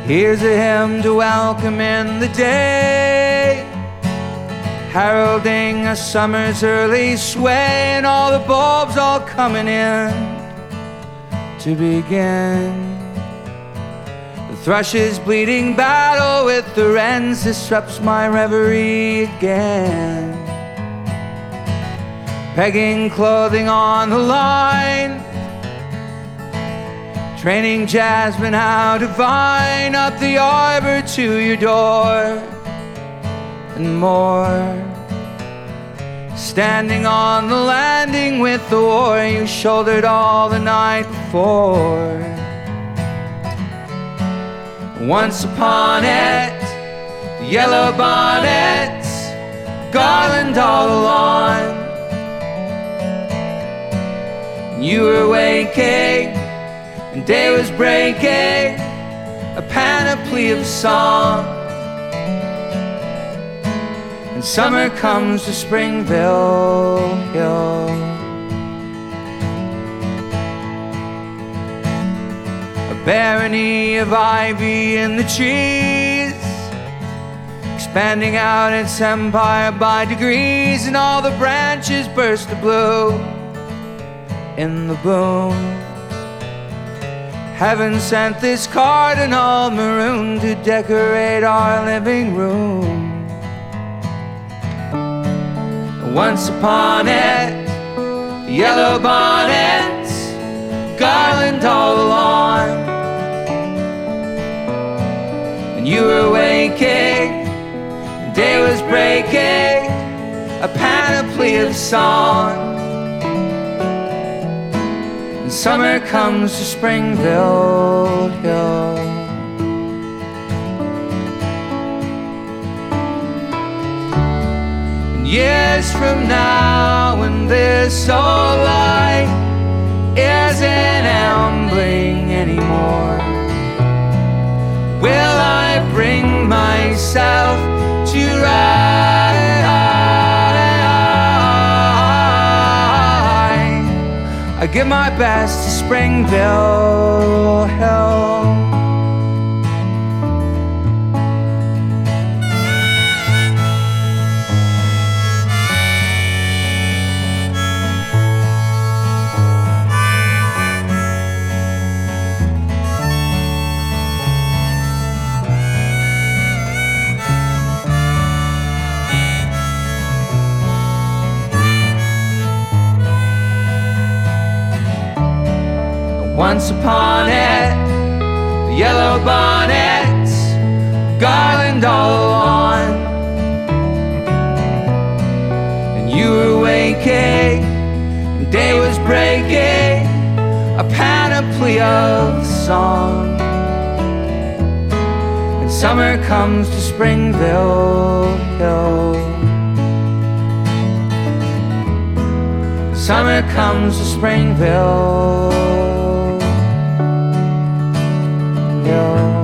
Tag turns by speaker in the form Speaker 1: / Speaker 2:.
Speaker 1: Here's a hymn to welcome in the day, heralding a summer's early sway, and all the bulbs all coming in to begin. The thrush's bleeding battle with the wrens disrupts my reverie again. Pegging clothing on the line, training jasmine how to vine up the arbor to your door, and more. Standing on the landing with the war you shouldered all the night before. Once upon it, the yellow bonnets garland all the lawn. You were waking and day was breaking, a panoply of song. And summer comes to Springville Hill. A barony of ivy in the trees, expanding out its empire by degrees, and all the branches burst to blue in the boom. Heaven sent this cardinal maroon to decorate our living room. Once upon it, the yellow bonnets garland all the lawn. And you were waking, and day was breaking, a panoply of song. And summer comes to Springville Hill. And years from now, when this old light isn't ambling anymore, will I bring myself to ride? I give my best to Springville Hill. Once upon it, the yellow bonnets garland all the lawn. And you were waking, and day was breaking, a panoply of song. And summer comes to Springville Hill. Summer comes to Springville Hill.